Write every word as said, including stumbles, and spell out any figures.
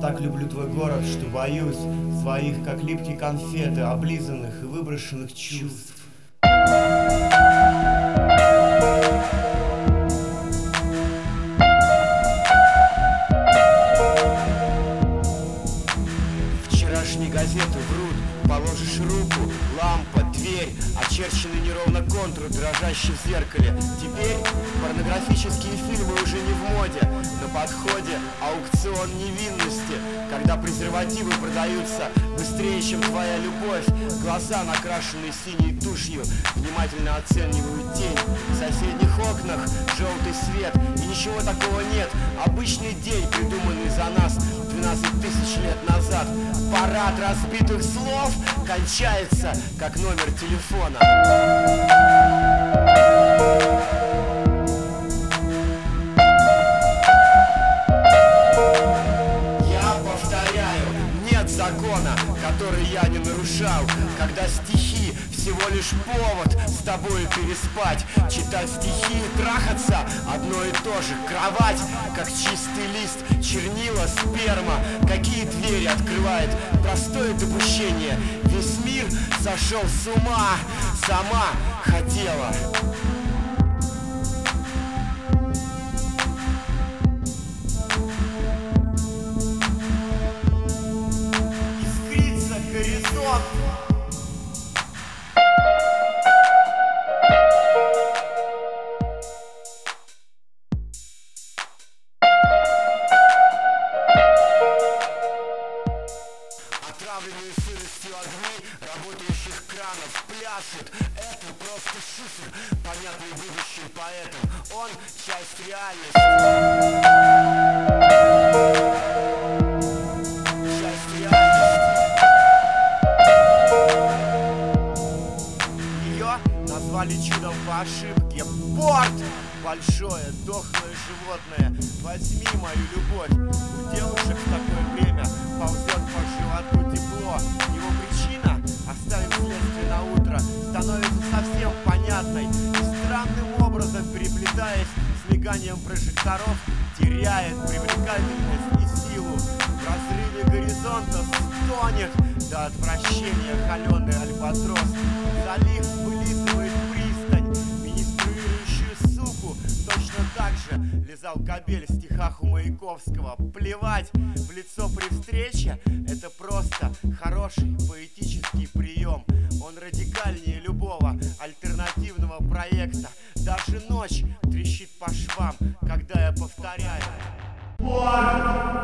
так люблю твой город, что боюсь своих, как липкие конфеты, облизанных и выброшенных чувств. Вчерашние газеты врут, положишь руку, лампа, дверь, очерченный неровно контур, дрожащий в зеркале. Теперь порнографические фильмы уже не в моде, на подходе аукцион невинности, когда презервативы продаются быстрее, чем твоя любовь. Глаза, накрашенные синей тушью, внимательно оценивают тень. В соседних окнах желтый свет, и ничего такого нет. Обычный день, придуманный за нас двенадцать тысяч лет назад. Парад разбитых слов кончается, как номер телефона. Я повторяю, нет закона, который я не нарушал, когда стихи всего лишь повод с тобой переспать. Читать стихи и трахаться одно и то же. Кровать, как чистый лист, чернила, сперма. Какие двери открывает простое допущение. Весь мир сошел с ума, сама хотела. Искрится горизонт. Отравленные сыростью огни работающих кранов пляшут. Это просто шифр, понятный будущим поэтам. Он часть реальности. Часть реальности. Ее назвали чудом по ошибке. Порт! Большое, дохлое животное, возьми мою любовь. У девушек в такое время ползет по животу тепло. Его причина, оставим следствие на утро, становится совсем понятной и странным образом, переплетаясь с миганием прожекторов, теряет привлекательность и силу. В разрыве горизонта стонет до отвращения холеный альбатрос. Залив вылизывает пристань, министрующую суку. Точно так же лизал кобель в стихах у Маяковского. Плевать в лицо при встрече — это просто хороший поэтический прием. Он радикальнее любого альтернативного проекта. Даже ночь трещит по швам, когда я повторяю: порт!